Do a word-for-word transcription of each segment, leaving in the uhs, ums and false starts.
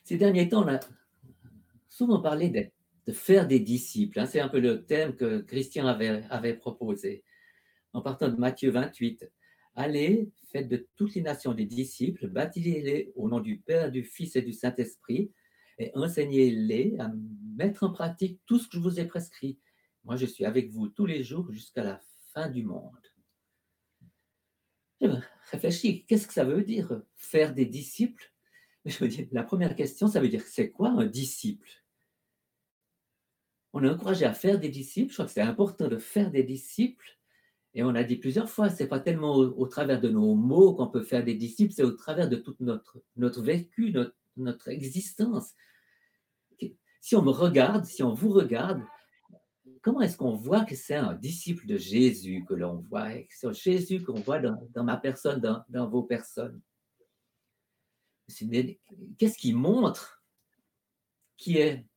Ces derniers temps, on a souvent parlé de, de faire des disciples, hein. C'est un peu le thème que Christian avait, avait proposé en partant de Matthieu vingt-huit. Allez, faites de toutes les nations des disciples, baptisez-les au nom du Père, du Fils et du Saint-Esprit, et enseignez-les à mettre en pratique tout ce que je vous ai prescrit. Moi, je suis avec vous tous les jours jusqu'à la fin du monde. Je réfléchis, qu'est-ce que ça veut dire faire des disciples? Je me dis, la première question, ça veut dire, c'est quoi un disciple? On est encouragé à faire des disciples, je crois que c'est important de faire des disciples, et on a dit plusieurs fois, ce n'est pas tellement au, au travers de nos mots qu'on peut faire des disciples, c'est au travers de toute notre, notre vécu, notre, notre existence. Si on me regarde, si on vous regarde, comment est-ce qu'on voit que c'est un disciple de Jésus que l'on voit, c'est Jésus qu'on voit dans, dans ma personne, dans, dans vos personnes? Qu'est-ce qui montre qui est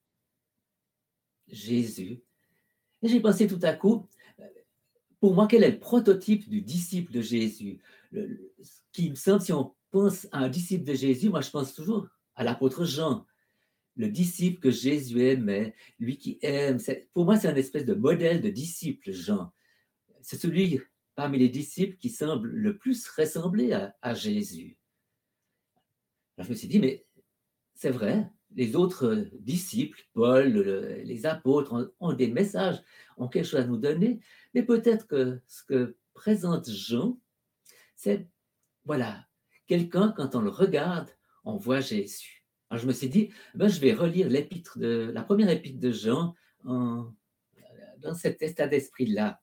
Jésus? Et j'ai pensé tout à coup, pour moi, quel est le prototype du disciple de Jésus? Le, le, ce qui me semble, si on pense à un disciple de Jésus, moi je pense toujours à l'apôtre Jean, le disciple que Jésus aimait, lui qui aime. Pour moi, c'est un espèce de modèle de disciple, Jean. C'est celui parmi les disciples qui semble le plus ressembler à, à Jésus. Alors je me suis dit, mais c'est vrai, les autres disciples, Paul, le, les apôtres, ont, ont des messages, ont quelque chose à nous donner, mais peut-être que ce que présente Jean, c'est, voilà, quelqu'un, quand on le regarde, on voit Jésus. Alors je me suis dit, ben, je vais relire l'épître de, la première épître de Jean en, dans cet état d'esprit-là.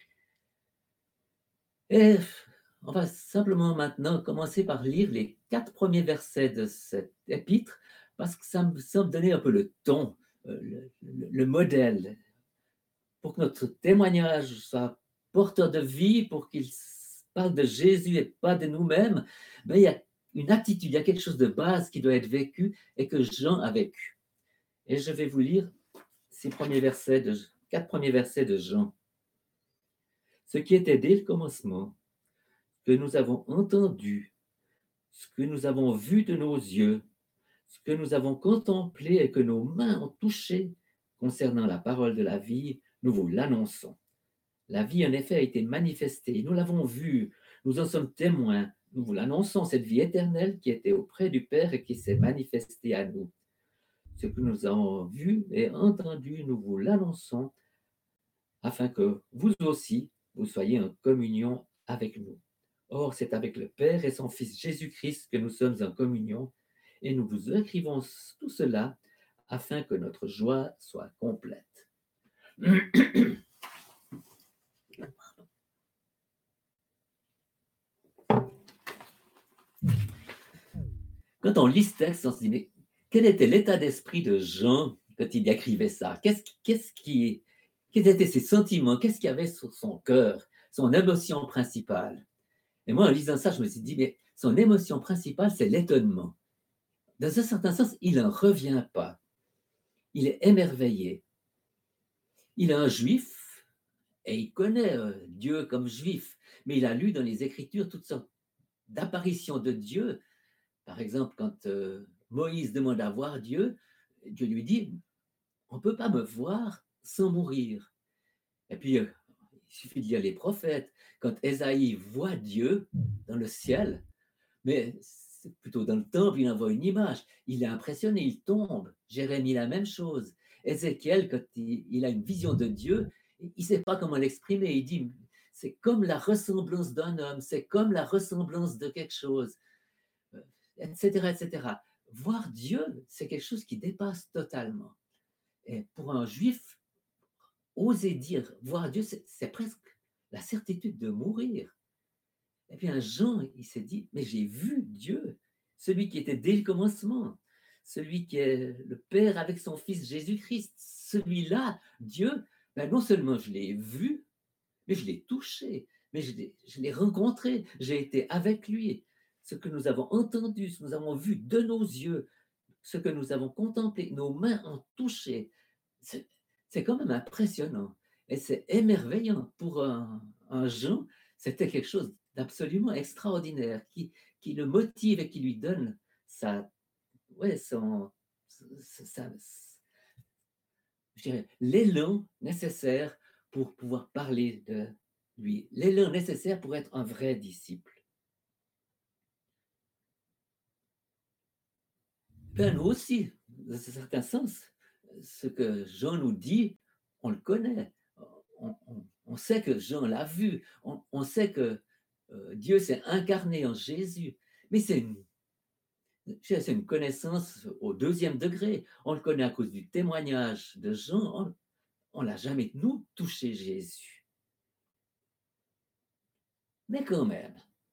Et on va simplement maintenant commencer par lire les quatre premiers versets de cette épître, parce que ça me semble donner un peu le ton, le, le, le modèle, pour que notre témoignage soit porteur de vie, pour qu'il parle de Jésus et pas de nous-mêmes. Mais il y a une attitude, il y a quelque chose de base qui doit être vécu et que Jean a vécu. Et je vais vous lire ces premiers versets de, quatre premiers versets de Jean. Ce qui était dès le commencement, que nous avons entendu, ce que nous avons vu de nos yeux, ce que nous avons contemplé et que nos mains ont touché concernant la parole de la vie, nous vous l'annonçons. La vie, en effet, a été manifestée. Nous l'avons vue. Nous en sommes témoins. Nous vous l'annonçons, cette vie éternelle qui était auprès du Père et qui s'est manifestée à nous. Ce que nous avons vu et entendu, nous vous l'annonçons, afin que vous aussi, vous soyez en communion avec nous. Or, c'est avec le Père et son Fils Jésus-Christ que nous sommes en communion, et nous vous écrivons tout cela afin que notre joie soit complète. Quand on lit ce texte, on se dit, mais quel était l'état d'esprit de Jean quand il écrivait ça? Qu'est-ce, qu'est-ce qui, quels étaient ses sentiments? Qu'est-ce qu'il y avait sur son cœur? Son émotion principale? Et moi, en lisant ça, je me suis dit, mais son émotion principale, c'est l'étonnement. Dans un certain sens, il n'en revient pas. Il est émerveillé. Il est un juif et il connaît euh, Dieu comme juif, mais il a lu dans les Écritures toutes sortes d'apparitions de Dieu. Par exemple, quand euh, Moïse demande à voir Dieu, Dieu lui dit, on ne peut pas me voir sans mourir. Et puis, euh, il suffit de lire les prophètes. Quand Ésaïe voit Dieu dans le ciel, mais c'est plutôt dans le temple, il envoie une image. Il est impressionné, il tombe. Jérémie, la même chose. Ézéchiel, quand il, il a une vision de Dieu, il ne sait pas comment l'exprimer. Il dit, c'est comme la ressemblance d'un homme, c'est comme la ressemblance de quelque chose, et cetera, et cetera. Voir Dieu, c'est quelque chose qui dépasse totalement. Et pour un juif, oser dire voir Dieu, c'est, c'est presque la certitude de mourir. Et puis un Jean, il s'est dit, mais j'ai vu Dieu, celui qui était dès le commencement, celui qui est le Père avec son Fils Jésus-Christ, celui-là, Dieu, ben non seulement je l'ai vu, mais je l'ai touché, mais je l'ai, je l'ai rencontré, j'ai été avec lui. Ce que nous avons entendu, ce que nous avons vu de nos yeux, ce que nous avons contemplé, nos mains ont touché, c'est, c'est quand même impressionnant. Et c'est émerveillant pour un, un Jean, c'était quelque chose d'absolument extraordinaire qui, qui le motive et qui lui donne sa, ouais, son, ça, ça- je dirais, l'élan nécessaire pour pouvoir parler de lui, l'élan nécessaire pour être un vrai disciple. Ben, nous aussi, dans un certain sens, ce que Jean nous dit, on le connaît. On, on- on sait que Jean l'a vu. On, on sait que euh, Dieu s'est incarné en Jésus. Mais c'est une, c'est une connaissance au deuxième degré. On le connaît à cause du témoignage de Jean. On ne l'a jamais, nous, touché Jésus. Mais quand même,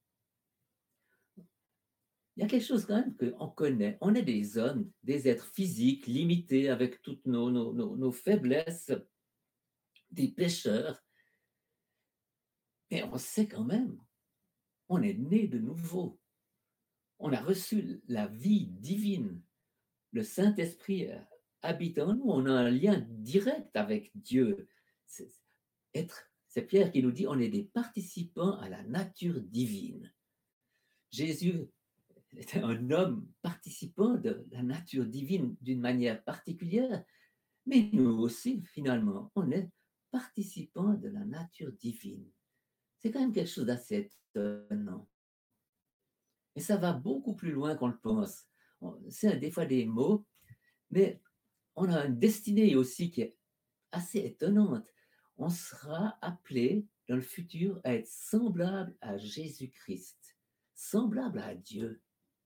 il y a quelque chose quand même qu'on connaît. On est des hommes, des êtres physiques, limités avec toutes nos, nos, nos, nos faiblesses, des pécheurs. Mais on sait quand même, on est né de nouveau. On a reçu la vie divine. Le Saint-Esprit habite en nous. On a un lien direct avec Dieu. C'est, être, c'est Pierre qui nous dit, on est des participants à la nature divine. Jésus était un homme participant de la nature divine d'une manière particulière, mais nous aussi, finalement, on est participants de la nature divine. C'est quand même quelque chose d'assez étonnant. Et ça va beaucoup plus loin qu'on le pense. C'est des fois des mots, mais on a une destinée aussi qui est assez étonnante. On sera appelé dans le futur à être semblable à Jésus-Christ, semblable à Dieu.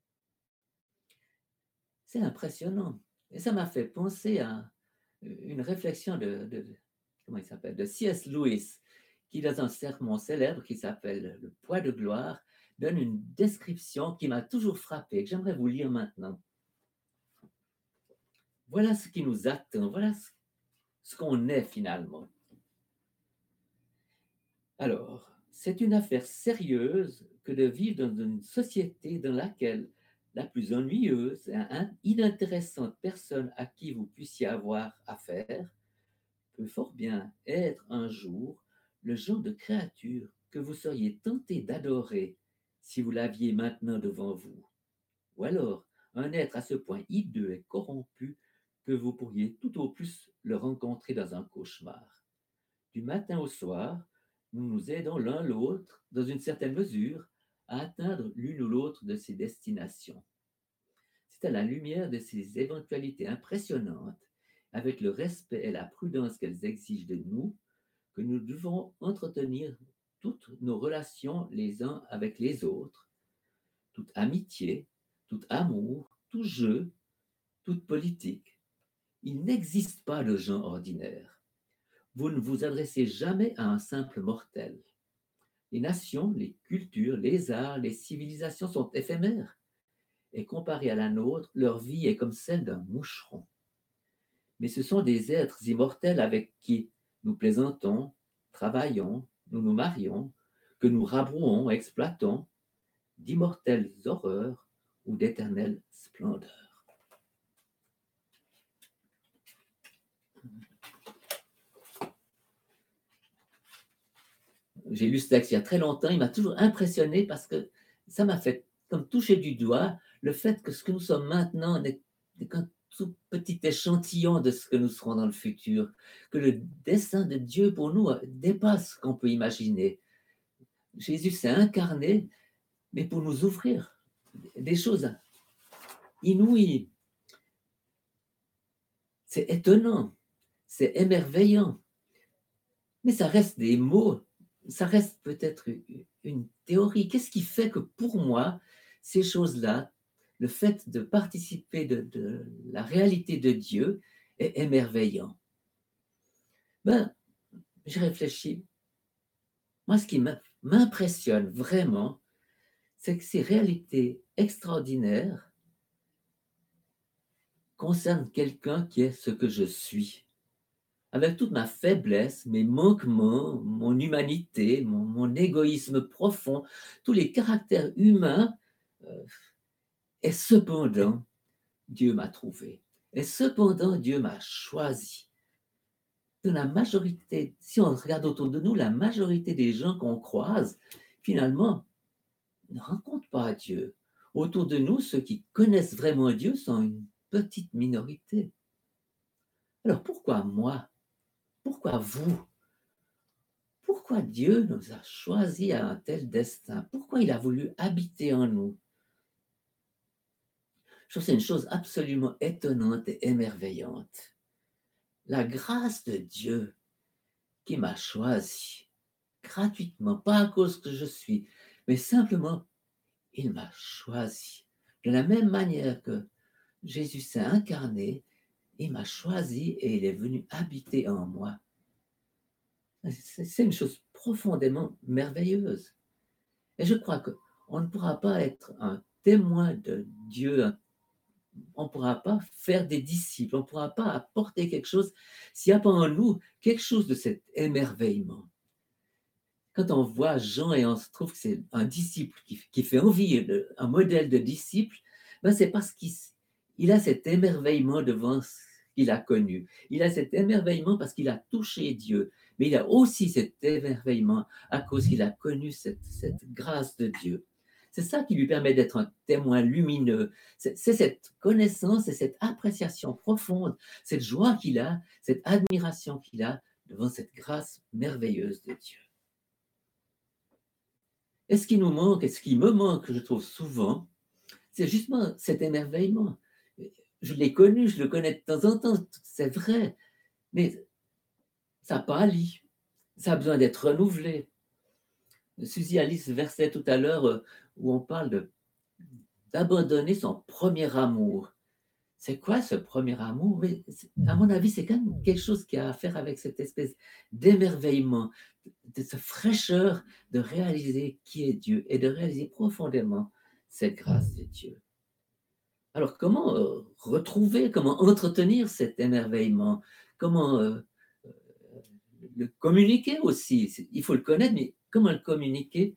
C'est impressionnant. Et ça m'a fait penser à une réflexion de, de comment il s'appelle, de C S. Lewis, qui dans un sermon célèbre qui s'appelle Le poids de gloire, donne une description qui m'a toujours frappé, que j'aimerais vous lire maintenant. Voilà ce qui nous attend, voilà ce, ce qu'on est finalement. Alors, c'est une affaire sérieuse que de vivre dans une société dans laquelle la plus ennuyeuse et inintéressante personne à qui vous puissiez avoir affaire peut fort bien être un jour le genre de créature que vous seriez tenté d'adorer si vous l'aviez maintenant devant vous. Ou alors un être à ce point hideux et corrompu que vous pourriez tout au plus le rencontrer dans un cauchemar. Du matin au soir, nous nous aidons l'un l'autre, dans une certaine mesure, à atteindre l'une ou l'autre de ces destinations. C'est à la lumière de ces éventualités impressionnantes, avec le respect et la prudence qu'elles exigent de nous, que nous devons entretenir toutes nos relations les uns avec les autres, toute amitié, tout amour, tout jeu, toute politique. Il n'existe pas de gens ordinaires. Vous ne vous adressez jamais à un simple mortel. Les nations, les cultures, les arts, les civilisations sont éphémères, et comparées à la nôtre, leur vie est comme celle d'un moucheron. Mais ce sont des êtres immortels avec qui nous plaisantons, travaillons, nous nous marions, que nous rabrouons, exploitons, d'immortelles horreurs ou d'éternelles splendeurs. J'ai lu ce texte il y a très longtemps, il m'a toujours impressionné parce que ça m'a fait comme toucher du doigt le fait que ce que nous sommes maintenant n'est qu'un tout petit échantillon de ce que nous serons dans le futur, que le dessein de Dieu pour nous dépasse ce qu'on peut imaginer. Jésus s'est incarné, mais pour nous ouvrir des choses inouïes. C'est étonnant, c'est émerveillant, mais ça reste des mots, ça reste peut-être une théorie. Qu'est-ce qui fait que pour moi, ces choses-là, le fait de participer de, de la réalité de Dieu est émerveillant? Ben, je réfléchis. Moi, ce qui m'impressionne vraiment, c'est que ces réalités extraordinaires concernent quelqu'un qui est ce que je suis. Avec toute ma faiblesse, mes manquements, mon humanité, mon, mon égoïsme profond, tous les caractères humains, euh, et cependant, Dieu m'a trouvé. Et cependant, Dieu m'a choisi. Dans la majorité, si on regarde autour de nous, la majorité des gens qu'on croise, finalement, ne rencontrent pas Dieu. Autour de nous, ceux qui connaissent vraiment Dieu sont une petite minorité. Alors pourquoi moi? Pourquoi vous? Pourquoi Dieu nous a choisis à un tel destin? Pourquoi il a voulu habiter en nous? Je trouve que c'est une chose absolument étonnante et émerveillante. La grâce de Dieu qui m'a choisi gratuitement, pas à cause que je suis, mais simplement, il m'a choisi. De la même manière que Jésus s'est incarné, il m'a choisi et il est venu habiter en moi. C'est une chose profondément merveilleuse. Et je crois qu'on ne pourra pas être un témoin de Dieu, on ne pourra pas faire des disciples, on ne pourra pas apporter quelque chose s'il n'y a pas en nous quelque chose de cet émerveillement. Quand on voit Jean et on se trouve que c'est un disciple qui, qui fait envie, un modèle de disciple, ben c'est parce qu'il il a cet émerveillement devant ce qu'il a connu. Il a cet émerveillement parce qu'il a touché Dieu, mais il a aussi cet émerveillement à cause qu'il a connu cette, cette grâce de Dieu. C'est ça qui lui permet d'être un témoin lumineux. C'est, c'est cette connaissance et cette appréciation profonde, cette joie qu'il a, cette admiration qu'il a devant cette grâce merveilleuse de Dieu. Et ce qui nous manque, et ce qui me manque, je trouve souvent, c'est justement cet émerveillement. Je l'ai connu, je le connais de temps en temps, c'est vrai, mais ça pâlit, ça a besoin d'être renouvelé. Suzy Alice versait tout à l'heure où on parle de, d'abandonner son premier amour. C'est quoi ce premier amour? À mon avis, c'est quand même quelque chose qui a à faire avec cette espèce d'émerveillement, de cette fraîcheur de réaliser qui est Dieu et de réaliser profondément cette grâce de Dieu. Alors, comment euh, retrouver, comment entretenir cet émerveillement? Comment euh, le communiquer aussi? Il faut le connaître, mais comment le communiquer?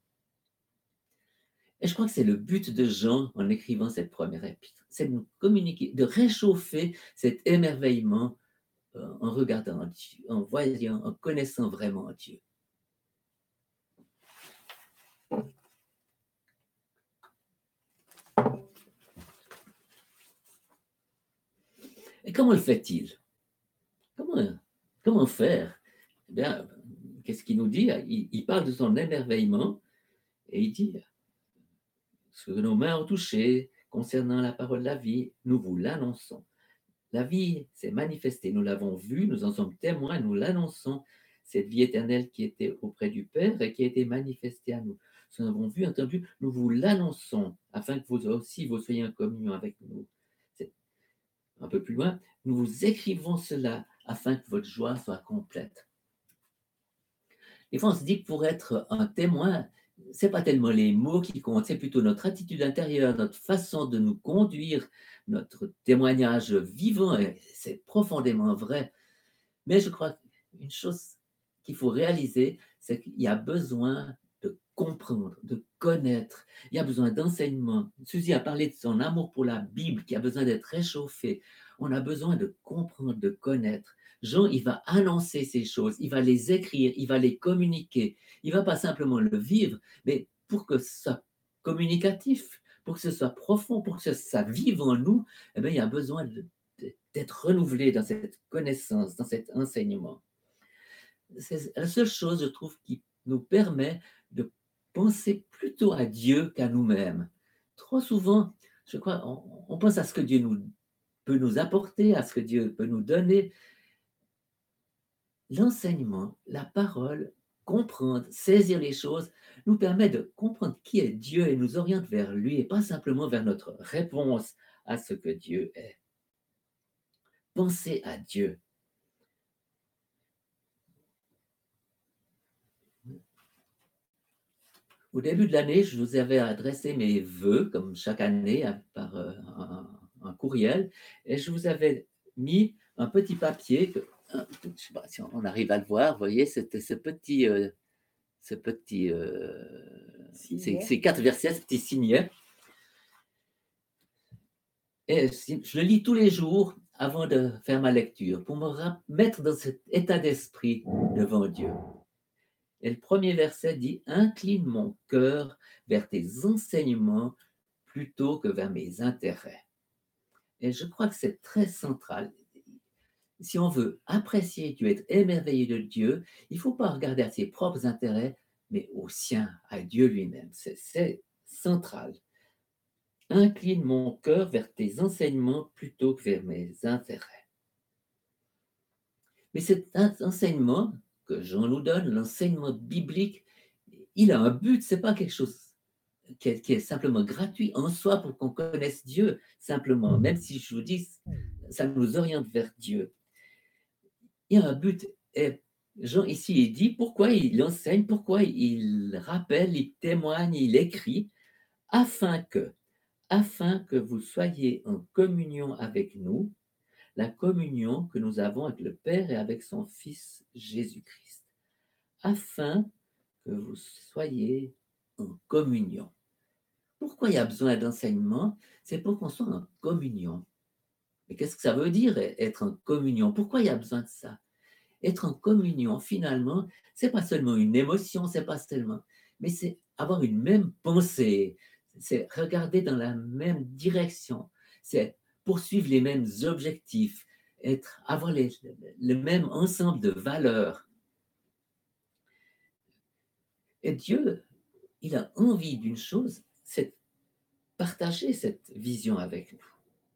Et je crois que c'est le but de Jean en écrivant cette première épître, c'est de nous communiquer, de réchauffer cet émerveillement euh, en regardant Dieu, en voyant, en connaissant vraiment Dieu. Et comment le fait-il? Comment, comment faire? Eh bien, qu'est-ce qu'il nous dit? il, il parle de son émerveillement et il dit ce que nos mains ont touché concernant la parole de la vie, nous vous l'annonçons. La vie s'est manifestée, nous l'avons vue, nous en sommes témoins, nous l'annonçons, cette vie éternelle qui était auprès du Père et qui a été manifestée à nous. Nous l'avons vu, entendu, nous vous l'annonçons, afin que vous aussi vous soyez en communion avec nous. C'est un peu plus loin, nous vous écrivons cela afin que votre joie soit complète. Des fois, on se dit que pour être un témoin, ce n'est pas tellement les mots qui comptent, c'est plutôt notre attitude intérieure, notre façon de nous conduire, notre témoignage vivant, et c'est profondément vrai. Mais je crois qu'une chose qu'il faut réaliser, c'est qu'il y a besoin de comprendre, de connaître, il y a besoin d'enseignement. Suzy a parlé de son amour pour la Bible qui a besoin d'être réchauffé. On a besoin de comprendre, de connaître. Jean, il va annoncer ces choses, il va les écrire, il va les communiquer. Il ne va pas simplement le vivre, mais pour que ce soit communicatif, pour que ce soit profond, pour que ça vive en nous, eh bien, il y a besoin de, de, d'être renouvelé dans cette connaissance, dans cet enseignement. C'est la seule chose, je trouve, qui nous permet de penser plutôt à Dieu qu'à nous-mêmes. Trop souvent, je crois, on, on pense à ce que Dieu nous, peut nous apporter, à ce que Dieu peut nous donner. L'enseignement, la parole, comprendre, saisir les choses, nous permet de comprendre qui est Dieu et nous oriente vers lui et pas simplement vers notre réponse à ce que Dieu est. Penser à Dieu. Au début de l'année, je vous avais adressé mes vœux, comme chaque année, par un, un courriel, et je vous avais mis un petit papier, que, je ne sais pas si on arrive à le voir, vous voyez, c'était ce petit, euh, ce petit euh, ces, ces quatre versets, ce petit signet. Et je le lis tous les jours avant de faire ma lecture, pour me mettre dans cet état d'esprit devant Dieu. Et le premier verset dit « Incline mon cœur vers tes enseignements plutôt que vers mes intérêts. Et je crois que c'est très central. Si on veut apprécier Dieu, être émerveillé de Dieu, il ne faut pas regarder à ses propres intérêts, mais au sien, à Dieu lui-même. C'est, c'est central. Incline mon cœur vers tes enseignements plutôt que vers mes intérêts. Mais cet enseignement que Jean nous donne, l'enseignement biblique, il a un but, ce n'est pas quelque chose qui est, qui est simplement gratuit en soi pour qu'on connaisse Dieu, simplement, même si je vous dis, ça nous oriente vers Dieu. Il y a un but. Et Jean ici, il dit pourquoi il enseigne, pourquoi il rappelle, il témoigne, il écrit, afin que, afin que vous soyez en communion avec nous, la communion que nous avons avec le Père et avec son Fils Jésus-Christ. Afin que vous soyez en communion. Pourquoi il y a besoin d'enseignement? C'est pour qu'on soit en communion. Mais qu'est-ce que ça veut dire être en communion? Pourquoi il y a besoin de ça? Être en communion, finalement, c'est pas seulement une émotion, c'est pas seulement, mais c'est avoir une même pensée, c'est regarder dans la même direction, c'est poursuivre les mêmes objectifs, être, avoir les, le même ensemble de valeurs. Et Dieu, il a envie d'une chose, c'est partager cette vision avec nous.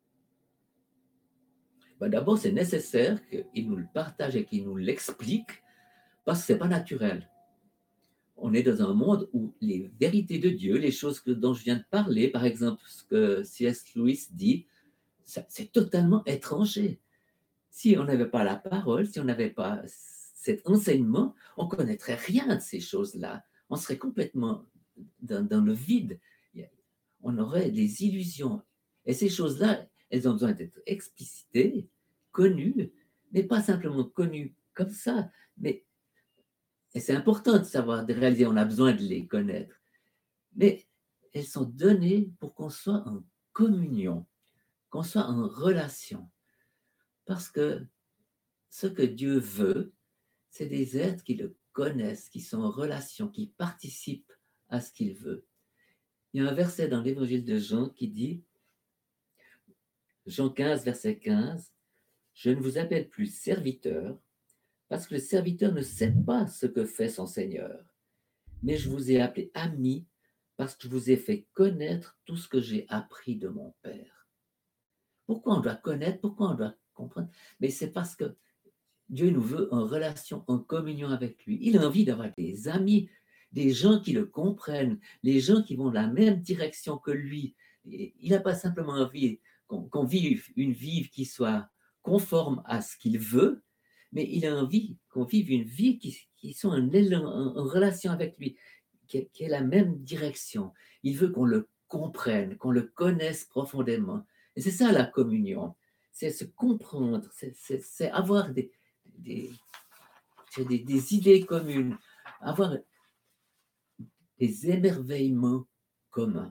Ben d'abord, c'est nécessaire qu'il nous le partage et qu'il nous l'explique, parce que ce n'est pas naturel. On est dans un monde où les vérités de Dieu, les choses que, dont je viens de parler, par exemple ce que C S Lewis dit, ça, c'est totalement étranger. Si on n'avait pas la parole, si on n'avait pas cet enseignement, on ne connaîtrait rien de ces choses-là. On serait complètement dans, dans le vide. On aurait des illusions. Et ces choses-là, elles ont besoin d'être explicitées, connues, mais pas simplement connues comme ça, mais et c'est important de savoir, de réaliser, on a besoin de les connaître. Mais elles sont données pour qu'on soit en communion, qu'on soit en relation. Parce que ce que Dieu veut, c'est des êtres qui le connaissent, qui sont en relation, qui participent à ce qu'il veut. Il y a un verset dans l'évangile de Jean qui dit, Jean quinze, verset quinze, « Je ne vous appelle plus serviteur, parce que le serviteur ne sait pas ce que fait son Seigneur. Mais je vous ai appelé ami parce que je vous ai fait connaître tout ce que j'ai appris de mon Père. » Pourquoi on doit connaître? Pourquoi on doit comprendre? Mais c'est parce que Dieu nous veut en relation, en communion avec lui. Il a envie d'avoir des amis, des gens qui le comprennent, les gens qui vont dans la même direction que lui. Et il n'a pas simplement envie qu'on, qu'on vive une vie qui soit conforme à ce qu'il veut, mais il a envie qu'on vive une vie qui, qui soit en, en, en relation avec lui, qui, qui ait la même direction. Il veut qu'on le comprenne, qu'on le connaisse profondément. Et c'est ça la communion, c'est se comprendre, c'est, c'est, c'est avoir des, des, des, des idées communes, avoir des émerveillements communs.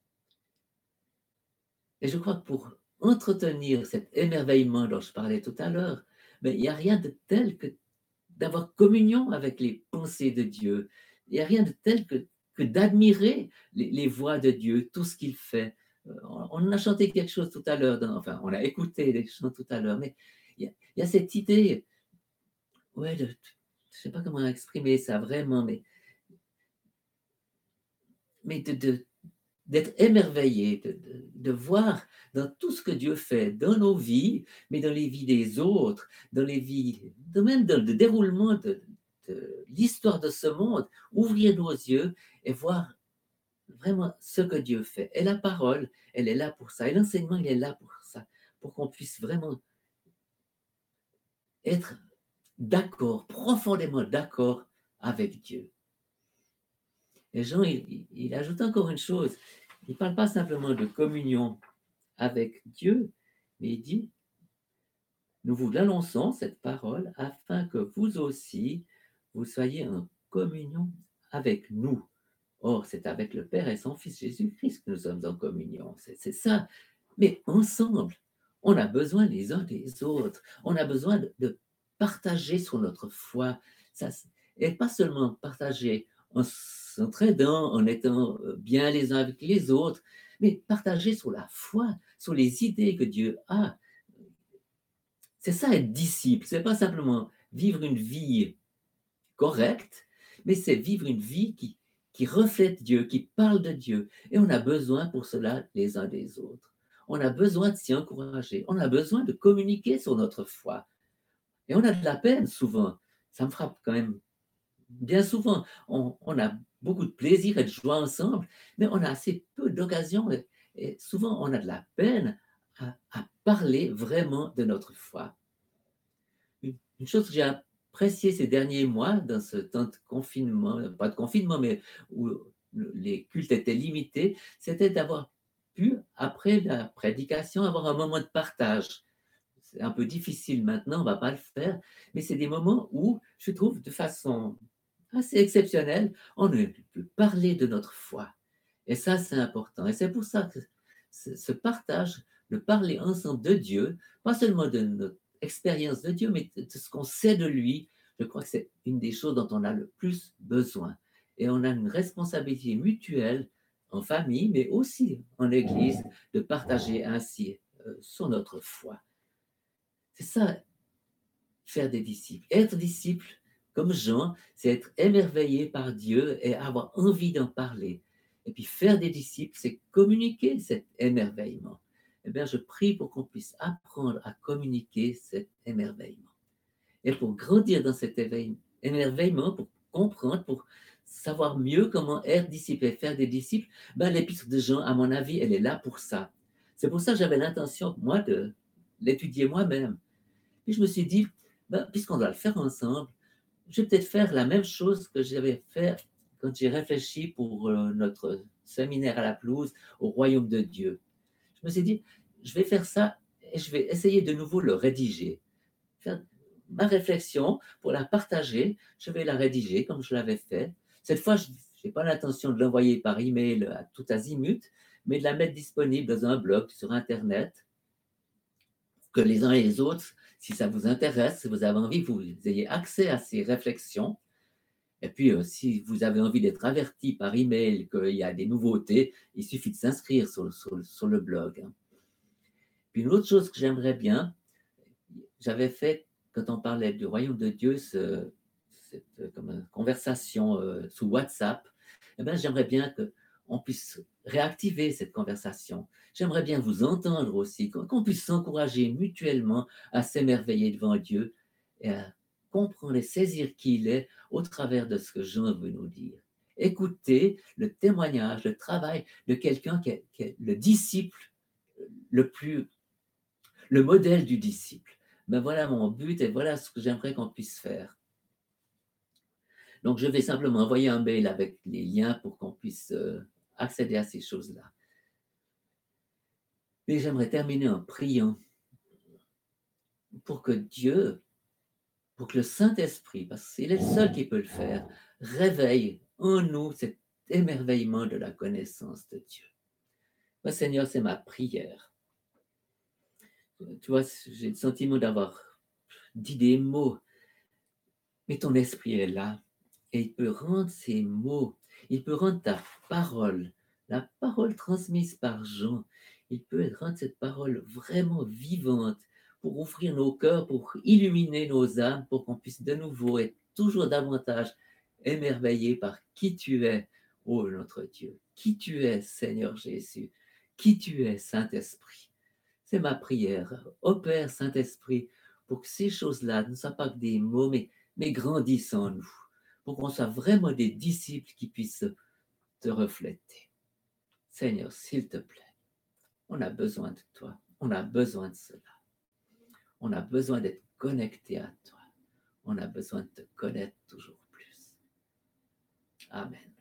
Et je crois que pour entretenir cet émerveillement dont je parlais tout à l'heure, mais il n'y a rien de tel que d'avoir communion avec les pensées de Dieu. Il n'y a rien de tel que, que d'admirer les, les voies de Dieu, tout ce qu'il fait. On a chanté quelque chose tout à l'heure, dans, enfin, on a écouté des chants tout à l'heure, mais il y a, il y a cette idée, ouais, de, je ne sais pas comment exprimer ça vraiment, mais, mais de, de, d'être émerveillé, de, de, de voir dans tout ce que Dieu fait, dans nos vies, mais dans les vies des autres, dans les vies, même dans le déroulement de, de l'histoire de ce monde, ouvrir nos yeux et voir vraiment ce que Dieu fait. Et la parole, elle est là pour ça. Et l'enseignement, il est là pour ça, pour qu'on puisse vraiment être d'accord, profondément d'accord avec Dieu. Et Jean, il, il ajoute encore une chose. Il ne parle pas simplement de communion avec Dieu, mais il dit, nous vous annonçons cette parole afin que vous aussi, vous soyez en communion avec nous. Or, c'est avec le Père et son Fils Jésus-Christ que nous sommes en communion. C'est, c'est ça. Mais ensemble, on a besoin les uns des autres. On a besoin de, de partager sur notre foi. Ça, et pas seulement partager en s'entraidant, en étant bien les uns avec les autres, mais partager sur la foi, sur les idées que Dieu a. C'est ça être disciple, c'est pas simplement vivre une vie correcte, mais c'est vivre une vie qui, qui reflète Dieu, qui parle de Dieu. Et on a besoin pour cela les uns des autres. On a besoin de s'y encourager, on a besoin de communiquer sur notre foi. Et on a de la peine souvent, ça me frappe quand même bien souvent. On, on a beaucoup de plaisir et de joie ensemble, mais on a assez peu d'occasions et, et souvent on a de la peine à, à parler vraiment de notre foi. Une, une chose que j'ai appréciée ces derniers mois, dans ce temps de confinement, pas de confinement, mais où les cultes étaient limités, c'était d'avoir pu, après la prédication, avoir un moment de partage. C'est un peu difficile maintenant, on ne va pas le faire, mais c'est des moments où, je trouve, de façon assez exceptionnelle, on peut parler de notre foi. Et ça, c'est important. Et c'est pour ça que ce partage, de parler ensemble de Dieu, pas seulement de notre expérience de Dieu, mais de ce qu'on sait de lui, je crois que c'est une des choses dont on a le plus besoin. Et on a une responsabilité mutuelle en famille, mais aussi en Église, de partager ainsi euh, sur notre foi. C'est ça, faire des disciples. Être disciple, comme Jean, c'est être émerveillé par Dieu et avoir envie d'en parler. Et puis faire des disciples, c'est communiquer cet émerveillement. Eh bien, je prie pour qu'on puisse apprendre à communiquer cet émerveillement. Et pour grandir dans cet émerveillement, pour comprendre, pour savoir mieux comment être disciple et faire des disciples, ben, l'épître de Jean, à mon avis, elle est là pour ça. C'est pour ça que j'avais l'intention, moi, de l'étudier moi-même. Puis je me suis dit, ben, puisqu'on doit le faire ensemble, je vais peut-être faire la même chose que j'avais fait quand j'ai réfléchi pour euh, notre séminaire à la pelouse au royaume de Dieu. Je me suis dit, je vais faire ça et je vais essayer de nouveau le rédiger. Faire ma réflexion pour la partager, je vais la rédiger comme je l'avais fait. Cette fois, je n'ai pas l'intention de l'envoyer par email à tout azimut, mais de la mettre disponible dans un blog sur Internet, que les uns et les autres, si ça vous intéresse, si vous avez envie que vous ayez accès à ces réflexions. Et puis, euh, si vous avez envie d'être averti par email qu'il y a des nouveautés, il suffit de s'inscrire sur, sur, sur le blog. Puis une autre chose que j'aimerais bien, j'avais fait, quand on parlait du royaume de Dieu, ce, cette euh, comme une conversation euh, sous WhatsApp, eh bien, j'aimerais bien qu'on puisse réactiver cette conversation. J'aimerais bien vous entendre aussi, qu'on puisse s'encourager mutuellement à s'émerveiller devant Dieu et à comprendre et saisir qui il est au travers de ce que Jean veut nous dire. Écoutez le témoignage, le travail de quelqu'un qui est, qui est le disciple le plus, le modèle du disciple. Ben voilà mon but et voilà ce que j'aimerais qu'on puisse faire. Donc, je vais simplement envoyer un mail avec les liens pour qu'on puisse euh, accéder à ces choses-là. Mais j'aimerais terminer en priant pour que Dieu, pour que le Saint-Esprit, parce qu'il est le seul qui peut le faire, réveille en nous cet émerveillement de la connaissance de Dieu. Moi, Seigneur, c'est ma prière. Tu vois, j'ai le sentiment d'avoir dit des mots, mais ton esprit est là et il peut rendre ces mots, il peut rendre ta parole, la parole transmise par Jean, il peut rendre cette parole vraiment vivante pour ouvrir nos cœurs, pour illuminer nos âmes, pour qu'on puisse de nouveau être toujours davantage émerveillé par qui tu es, ô notre Dieu, qui tu es, Seigneur Jésus, qui tu es, Saint-Esprit. C'est ma prière. Opère, Saint-Esprit, pour que ces choses-là ne soient pas que des mots, mais, mais grandissent en nous, pour qu'on soit vraiment des disciples qui puissent te refléter. Seigneur, s'il te plaît, on a besoin de toi. On a besoin de cela. On a besoin d'être connecté à toi. On a besoin de te connaître toujours plus. Amen.